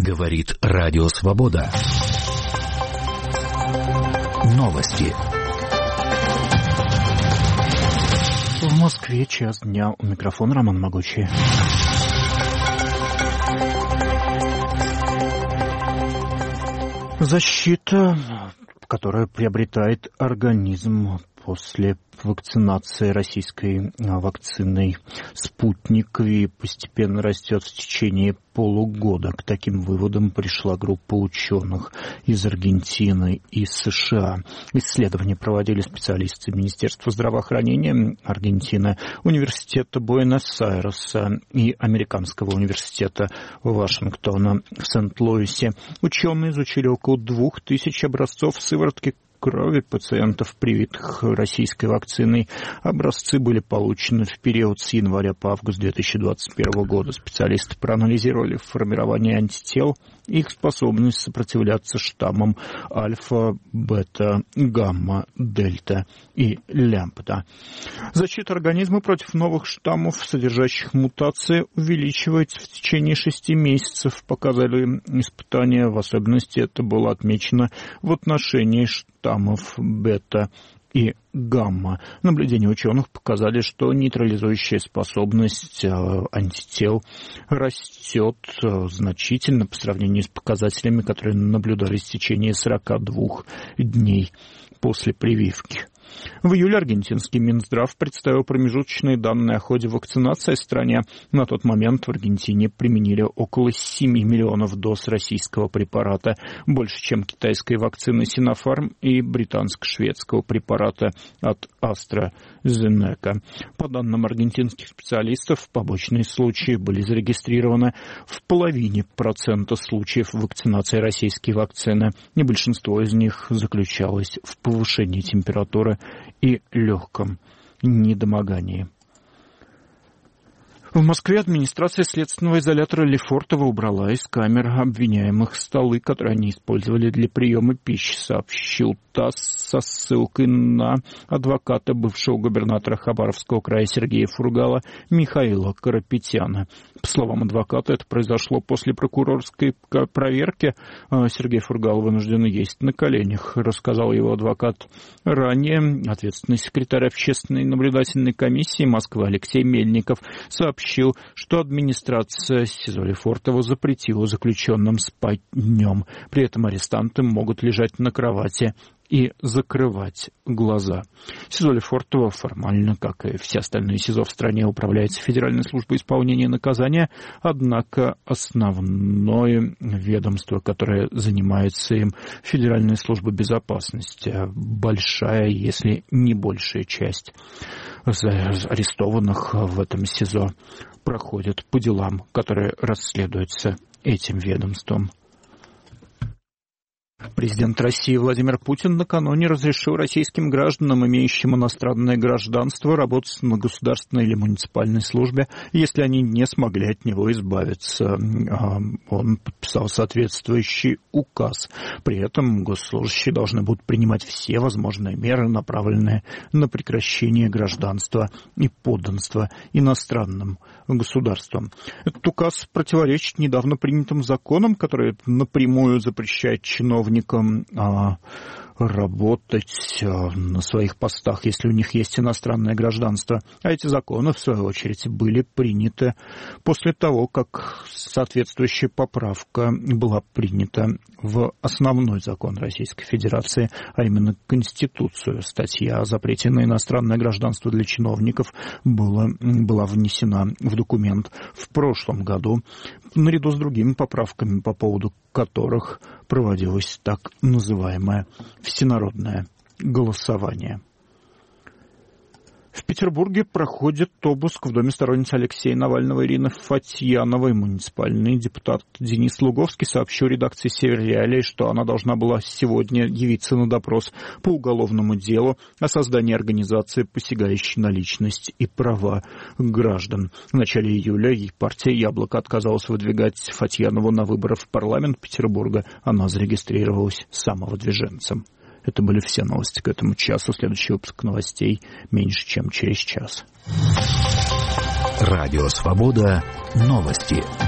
Говорит Радио Свобода. Новости. В Москве час дня. У микрофона Роман Могучий. Защита, которая приобретает организм после вакцинации российской вакциной «Спутник» и постепенно растет в течение полугода. К таким выводам пришла группа ученых из Аргентины и США. Исследования проводили специалисты Министерства здравоохранения Аргентины, Университета Буэнос-Айреса и Американского университета Вашингтона в Сент-Луисе. Ученые изучили около 2000 образцов сыворотки крови пациентов, привитых российской вакциной. Образцы были получены в период с января по август 2021 года. Специалисты проанализировали формирование антител, их способность сопротивляться штаммам альфа, бета, гамма, дельта и лямбда. Защита организма против новых штаммов, содержащих мутации, увеличивается в течение 6 месяцев, показали испытания. В особенности это было отмечено в отношении штаммов бета и гамма. Наблюдения ученых показали, что нейтрализующая способность антител растет значительно по сравнению с показателями, которые наблюдались в течение 42 дней после прививки. В июле аргентинский Минздрав представил промежуточные данные о ходе вакцинации в стране. На тот момент в Аргентине применили около 7 миллионов доз российского препарата, больше, чем китайской вакцины Sinopharm и британско-шведского препарата от AstraZeneca. По данным аргентинских специалистов, побочные случаи были зарегистрированы в 0,5% случаев вакцинации российской вакцины, и большинство из них заключалось в повышении температуры и легком недомогании. В Москве администрация следственного изолятора Лефортово убрала из камер обвиняемых столы, которые они использовали для приема пищи, сообщил ТАСС со ссылкой на адвоката бывшего губернатора Хабаровского края Сергея Фургала Михаила Карапетяна. По словам адвоката, это произошло после прокурорской проверки. Сергей Фургал вынужден есть на коленях, рассказал его адвокат. Ранее ответственный секретарь общественной наблюдательной комиссии Москвы Алексей Мельников сообщил, что администрация СИЗО Лефортово запретила заключенным спать днем. При этом арестанты могут лежать на кровати и закрывать глаза. СИЗО Лефортово формально, как и все остальные СИЗО в стране, управляется Федеральной службой исполнения наказания, однако основное ведомство, которое занимается им, Федеральная служба безопасности. Большая, если не большая часть арестованных в этом СИЗО проходят по делам, которые расследуются этим ведомством. Президент России Владимир Путин накануне разрешил российским гражданам, имеющим иностранное гражданство, работать на государственной или муниципальной службе, если они не смогли от него избавиться. Он подписал соответствующий указ. При этом госслужащие должны будут принимать все возможные меры, направленные на прекращение гражданства и подданства иностранным государствам. Этот указ противоречит недавно принятым законам, которые напрямую запрещают чиновникам работать на своих постах, если у них есть иностранное гражданство. А эти законы, в свою очередь, были приняты после того, как соответствующая поправка была принята в основной закон Российской Федерации, а именно Конституцию. Статья о запрете на иностранное гражданство для чиновников была внесена в документ в прошлом году, наряду с другими поправками, по поводу которых проводилось так называемое всенародное голосование. В Петербурге проходит обыск в доме сторонницы Алексея Навального Ирины Фатьяновой. Муниципальный депутат Денис Луговский сообщил редакции «Северреалии», что она должна была сегодня явиться на допрос по уголовному делу о создании организации, посягающей на личность и права граждан. В начале июля партия «Яблоко» отказалась выдвигать Фатьянову на выборы в парламент Петербурга. Она зарегистрировалась самовыдвиженцем. Это были все новости к этому часу. Следующий выпуск новостей меньше, чем через час. Радио «Свобода». Новости.